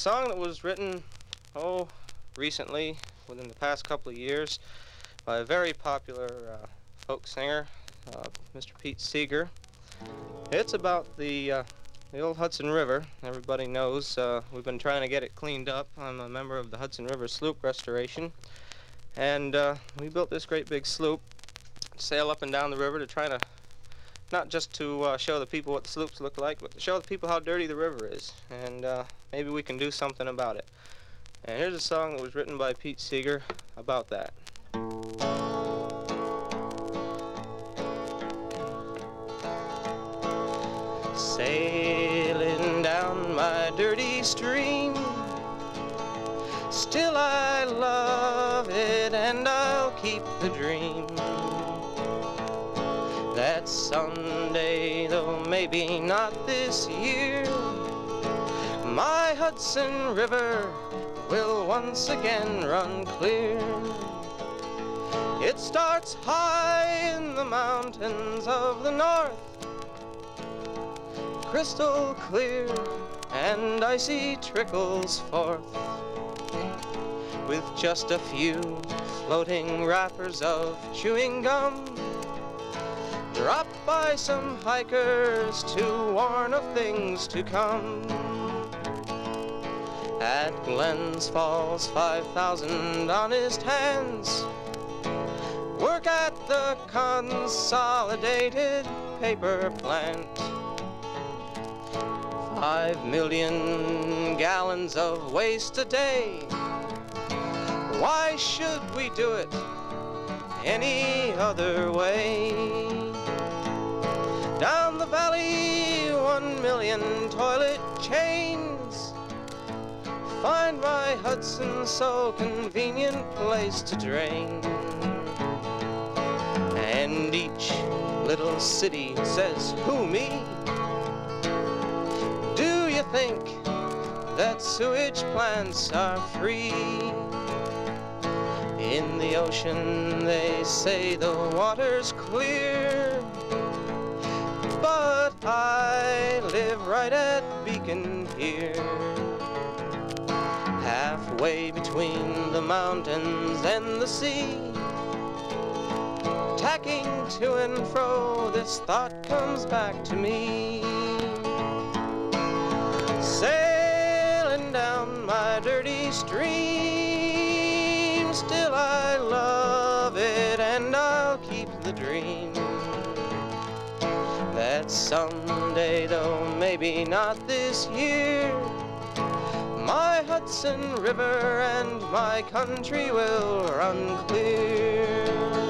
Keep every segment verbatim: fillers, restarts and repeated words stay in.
song that was written, oh, recently, within the past couple of years, by a very popular uh, folk singer, uh, Mister Pete Seeger. It's about the, uh, the old Hudson River. Everybody knows uh, we've been trying to get it cleaned up. I'm a member of the Hudson River Sloop Restoration, and uh, we built this great big sloop to sail up and down the river to try to, not just to uh, show the people what the sloops look like, but to show the people how dirty the river is, and uh, maybe we can do something about it. And here's a song that was written by Pete Seeger about that. Sailing down my dirty stream, still I love it and I'll keep the dream that someday, though maybe not this year, my Hudson River will once again run clear. It starts high in the mountains of the north, crystal clear, and icy trickles forth, with just a few floating wrappers of chewing gum, dropped by some hikers to warn of things to come. At Glens Falls, five thousand honest hands work at the consolidated paper plant. Five million gallons of waste a day. Why should we do it any other way? Down the valley, one million toilet chains find my Hudson so convenient place to drain. And each little city says, who me? Do you think that sewage plants are free? In the ocean they say the water's clear, but I live right at Beacon here, halfway between the mountains and the sea. Tacking to and fro, this thought comes back to me. Sailing down my dirty stream, still I love it and I'll keep the dream that someday, though maybe not this year, my Hudson River and my country will run clear.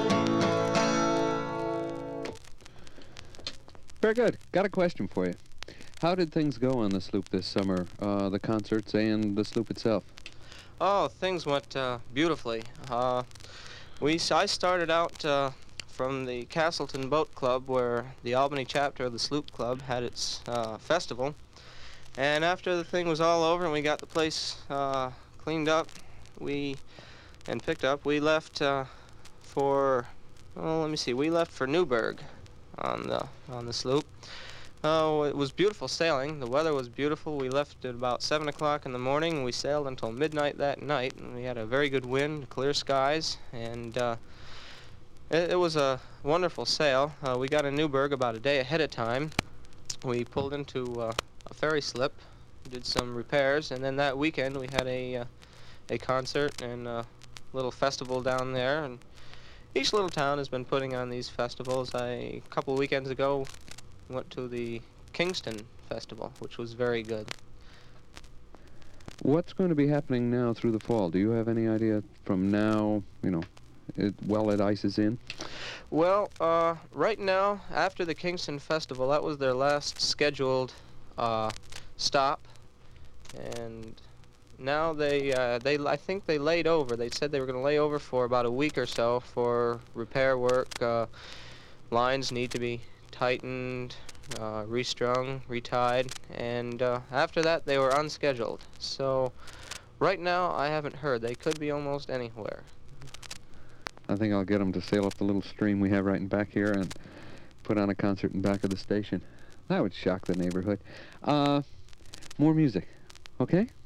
Very good. Got a question for you. How did things go on the sloop this summer, uh, the concerts and the sloop itself? Oh, things went uh, beautifully. Uh, we, I started out uh, from the Castleton Boat Club, where the Albany chapter of the Sloop Club had its uh, festival. And after the thing was all over and we got the place uh, cleaned up we and picked up, we left uh, for, well, let me see, we left for Newburgh on the, on the sloop. Oh, it was beautiful sailing. The weather was beautiful. We left at about seven o'clock in the morning. We sailed until midnight that night, and we had a very good wind, clear skies, and uh, it, it was a wonderful sail. Uh, we got in Newburgh about a day ahead of time. We pulled into uh, a ferry slip, did some repairs, and then that weekend we had a, uh, a concert and a little festival down there. And each little town has been putting on these festivals. I, a couple of weekends ago, went to the Kingston Festival, which was very good. What's going to be happening now through the fall? Do you have any idea from now, you know, it, while it ices in? Well, uh, right now, after the Kingston Festival, that was their last scheduled uh, stop, and now they, uh, they, I think they laid over. They said they were going to lay over for about a week or so for repair work. Uh, lines need to be tightened, uh, restrung, retied, and uh, after that they were unscheduled. So right now I haven't heard. They could be almost anywhere. I think I'll get them to sail up the little stream we have right in back here and put on a concert in back of the station. That would shock the neighborhood. Uh, more music, okay?